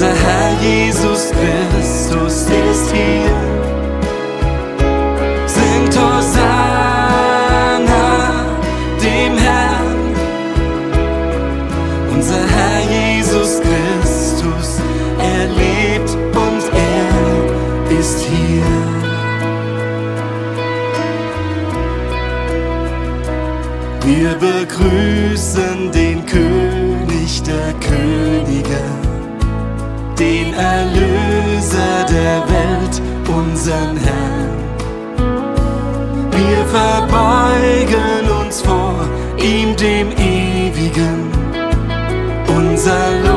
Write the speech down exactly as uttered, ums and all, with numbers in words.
Unser Herr Jesus Christus ist hier. Singt Hosanna dem Herrn. Unser Herr Jesus Christus, er lebt und er ist hier. Wir begrüßen den König der Könige, den Erlöser der Welt, unseren Herrn. Wir verbeugen uns vor ihm, dem Ewigen, unser